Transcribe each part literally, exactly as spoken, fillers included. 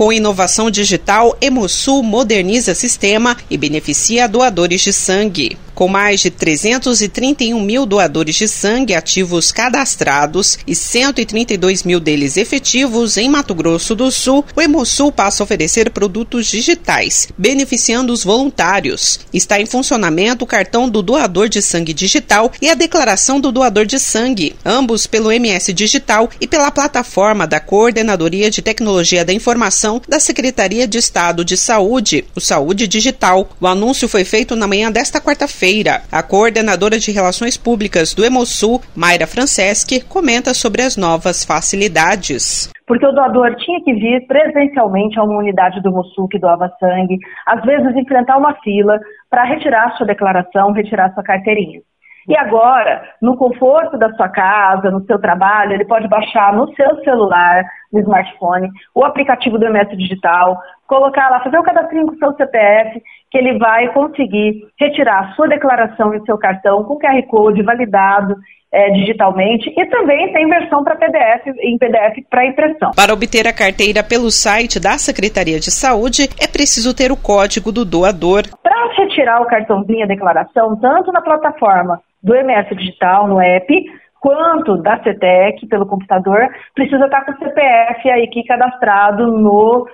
Com inovação digital, Hemosul moderniza sistema e beneficia doadores de sangue. Com mais de trezentos e trinta e um mil doadores de sangue ativos cadastrados e cento e trinta e dois mil deles efetivos em Mato Grosso do Sul, o Hemosul passa a oferecer produtos digitais, beneficiando os voluntários. Está em funcionamento o cartão do doador de sangue digital e a declaração do doador de sangue, ambos pelo M S Digital e pela plataforma da Coordenadoria de Tecnologia da Informação da Secretaria de Estado de Saúde, o Saúde Digital. O anúncio foi feito na manhã desta quarta-feira. A coordenadora de Relações Públicas do Hemosul, Mayra Franceschi, comenta sobre as novas facilidades. Porque o doador tinha que vir presencialmente a uma unidade do Hemosul que doava sangue, às vezes enfrentar uma fila para retirar sua declaração, retirar sua carteirinha. E agora, no conforto da sua casa, no seu trabalho, ele pode baixar no seu celular, no smartphone, o aplicativo do M S Digital, colocar lá, fazer o cadastrinho com o seu C P F, que ele vai conseguir retirar a sua declaração e seu cartão com Q R Code validado é, digitalmente, e também tem versão para P D F, em P D F para impressão. Para obter a carteira pelo site da Secretaria de Saúde, é preciso ter o código do doador. Para retirar o cartãozinho, a declaração, tanto na plataforma do M S Digital, no app, quanto da C T E C pelo computador, precisa estar com o C P F aí aqui cadastrado no,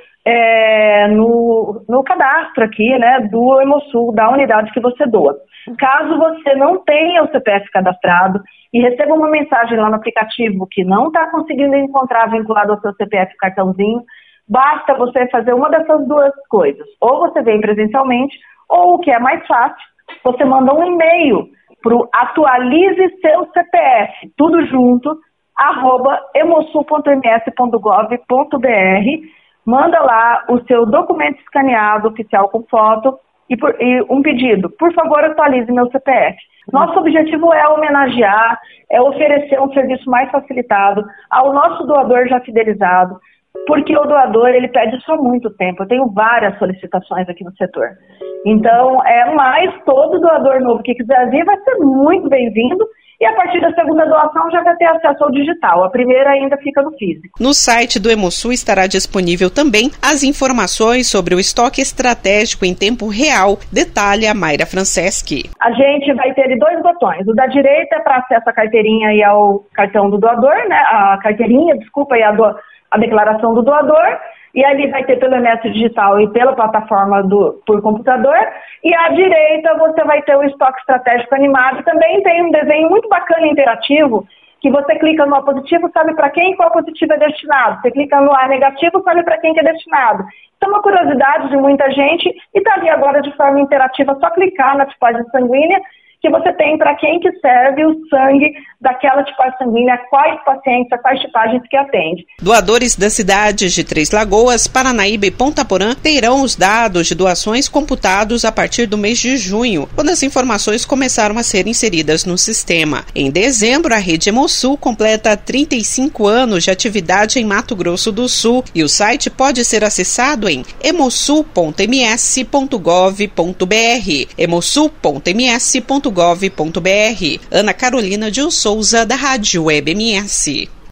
é, no, no cadastro aqui, né, do Hemosul, da unidade que você doa. Caso você não tenha o C P F cadastrado e receba uma mensagem lá no aplicativo que não está conseguindo encontrar vinculado ao seu C P F cartãozinho, basta você fazer uma dessas duas coisas. Ou você vem presencialmente, ou o que é mais fácil, você manda um e-mail para o atualize seu C P F, tudo junto, arroba hemosul ponto m s ponto gov ponto b r, manda lá o seu documento escaneado oficial com foto e, por, e um pedido, por favor atualize meu C P F. Nosso objetivo é homenagear, é oferecer um serviço mais facilitado ao nosso doador já fidelizado, porque o doador ele pede só muito tempo. Eu tenho várias solicitações aqui no setor. Então, é mais todo doador novo que quiser vir vai ser muito bem-vindo e a partir da segunda doação já vai ter acesso ao digital. A primeira ainda fica no físico. No site do Hemosul estará disponível também as informações sobre o estoque estratégico em tempo real, detalha Mayra Franceschi. A gente vai ter dois botões. O da direita é para acesso à carteirinha e ao cartão do doador, né? A carteirinha, desculpa, e a, do, a declaração do doador. E ali vai ter pelo M S Digital e pela plataforma do, por computador. E à direita você vai ter o estoque estratégico animado. Também tem um desenho muito bacana e interativo, que você clica no A positivo, sabe para quem qual positivo é destinado. Você clica no A negativo, sabe para quem que é destinado. Isso é uma curiosidade de muita gente e está ali agora de forma interativa, só clicar na tipagem sanguínea que você tem para quem que serve o sangue daquela tipagem sanguínea, quais pacientes, quais tipagens que atende. Doadores das cidades de Três Lagoas, Paranaíba e Ponta Porã terão os dados de doações computados a partir do mês de junho, quando as informações começaram a ser inseridas no sistema. Em dezembro, a rede Hemosul completa trinta e cinco anos de atividade em Mato Grosso do Sul e o site pode ser acessado em hemosul ponto m s ponto gov ponto b r, hemosul ponto m s ponto gov ponto b r. Ana Carolina de Souza, da Rádio Web M S.